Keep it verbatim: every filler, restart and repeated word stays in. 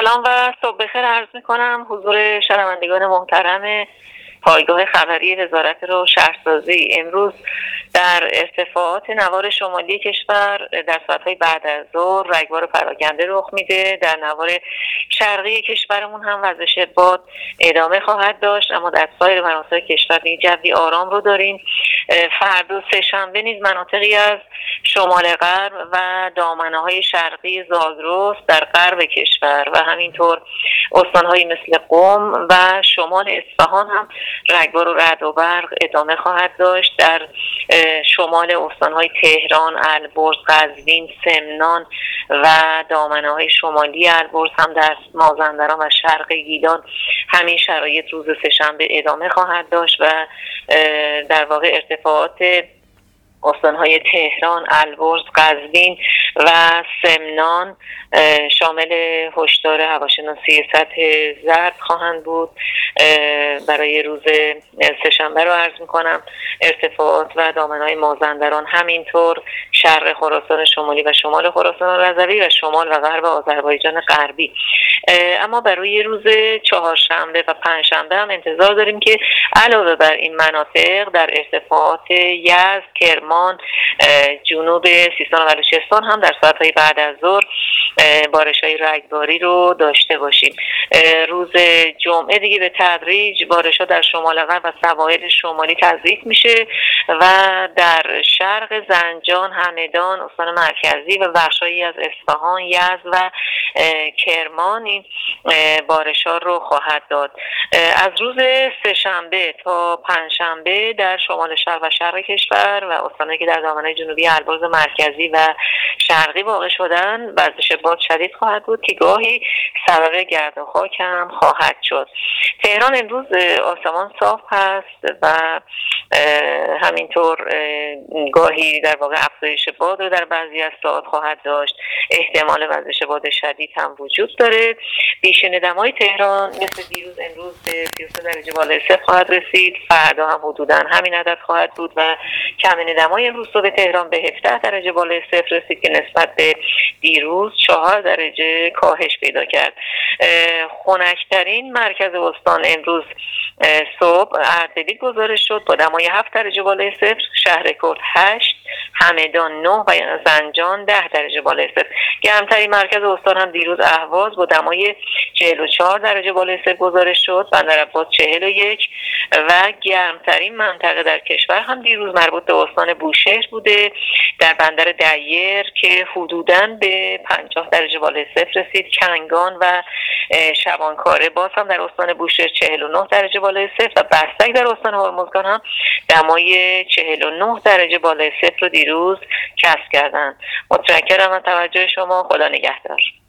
سلام و صبح بخیر عرض می‌کنم حضور شنوندگان محترم پایگاه خبری وزارت رو شهرسازی. امروز در ارتفاعات نوار شمالی کشور در ساعت‌های بعد از ظهر رگبار پراکنده رخ میده. در نوار شرقی کشورمون هم وزش باد ادامه خواهد داشت، اما در سایر مناطق کشور جوی آرام رو داریم. فردا سه‌شنبه نیز مناطقی از شمال غرب و دامنه‌های شرقی زاگرس در غرب کشور و همینطور استان‌هایی مثل قم و شمال اصفهان هم رگبار و رعد و برق ادامه خواهد داشت. در شمال استان‌های تهران، البرز، قزوین، سمنان و دامنه‌های شمالی البرز هم در مازندران و شرق گیلان همین شرایط روز سه‌شنبه ادامه خواهد داشت و در واقع ارتفاعات استان‌های تهران، البرز، قزوین و سمنان شامل هشدار هواشناسی سطح زرد خواهند بود. برای روز سه‌شنبه رو عرض می‌کنم ارتفاعات و دامنه‌های مازندران، همینطور شرق خراسان شمالی و شمال خراسان رضوی و شمال و غرب آذربایجان غربی. اما برای روز چهارشنبه و پنجشنبه هم انتظار داریم که علاوه بر این مناطق در ارتفاعات یزد، کرمان، جنوب سیستان و بلوچستان هم در ساعت‌های بعد از ظهر بارش‌های رگباری رو داشته باشیم. روز جمعه دیگه به تدریج بارش‌ها در شمال غرب و سواحل شمالی تضعیف میشه و در شرق زنجان، همدان، استان مرکزی و بخشایی از اصفهان، یزد و کرمان این بارش‌ها رو خواهد داد. از روز سه‌شنبه تا پنجشنبه در شمال شرق و شرق کشور و استان‌هایی که در دامنه جنوبی البرز مرکزی و شرقی واقع شدن وزش باد شدید خواهد بود که گاهی سبب گرد و خاک هم خواهد شد. تهران امروز آسمان صاف هست و همینطور گاهی در واقع افزایش باد رو در بعضی از ساعات خواهد داشت. احتمال وزش باد شدید هم وجود داره. بیشین دمای تهران مثل دیروز امروز به سی و سه درجه بالای صفر خواهد رسید. فردا هم حدوداً همین عدد خواهد بود و کمین دمای امروز صبح تهران به هفده درجه بالای صفر رسید که نسبت به دیروز چهار درجه کاهش پیدا کرد. خنک‌ترین مرکز استان امروز صبح اردبیل گزارش شد با دمای هفت درجه بالای صفر، شهرکرد هشت، همدان نه و زنجان ده درجه بالای صفر. گرمترین مرکز استان هم دیروز اهواز با دمای چهل و چهار درجه بالای صفر گزارش شد، بندرعباس چهل و یک و گرمترین منطقه در کشور هم دیروز مربوط به استان بوشهر بوده در بندر دیر که حدوداً به پنجاه درجه بالای صفر رسید. کنگان و شبانکاره باز هم در استان بوشهر چهل و نه درجه بالای صفر و بستک در استان هرمزگان هم دمای چهل و نه درجه بالای صفر رو دیروز کسب کردند. متشکرم از توجه شما. خدا نگهدار.